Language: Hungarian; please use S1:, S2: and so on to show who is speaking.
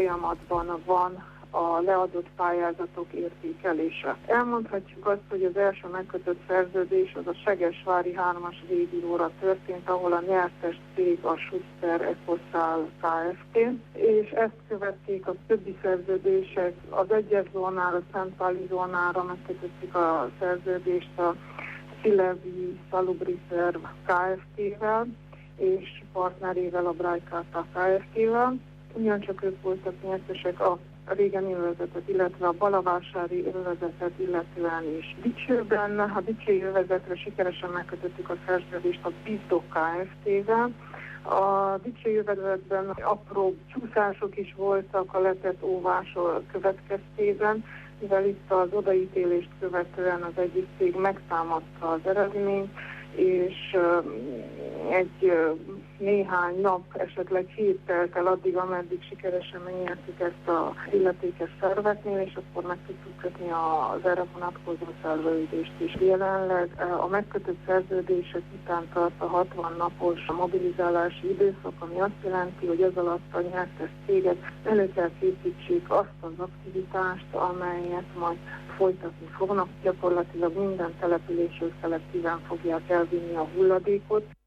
S1: folyamatban van a leadott pályázatok értékelése. Elmondhatjuk azt, hogy az első megkötött szerződés az a Segesvári 3-as végíróra történt, ahol a nyertes cég a Schuster Ecoszál Kft. És ezt követték a többi szerződések. Az egyes zónára, a Szentpáli zónára megkötöttük a szerződést a Szilevi Salubrifer Kft-vel és partnerével, a Brajkárta Kft-vel. Ugyancsak ők voltak nyertesek a régen övezetet, illetve a balavásári övezetet illetően is. Dicsőben, a Dicsői övezetre sikeresen megkötöttük a szerződést a Bizdok Kft-vel. A Dicsői övezetben apró csúszások is voltak a letett óvások következtében, mivel itt az odaítélést követően az egyik cég megtámadta az eredményt, és néhány nap, esetleg hét telt el addig, ameddig sikeresen megnyertük ezt az illetékes szerveknél, és akkor meg tudtuk kötni az erre vonatkozó szerződést is. Jelenleg a megkötött szerződések után tart a 60 napos mobilizálási időszak, ami azt jelenti, hogy ez alatt a nyertes cégek elő kell készítsék azt az aktivitást, amelyet majd folytatni fognak. Gyakorlatilag minden településről szelektíven fogják elvinni a hulladékot.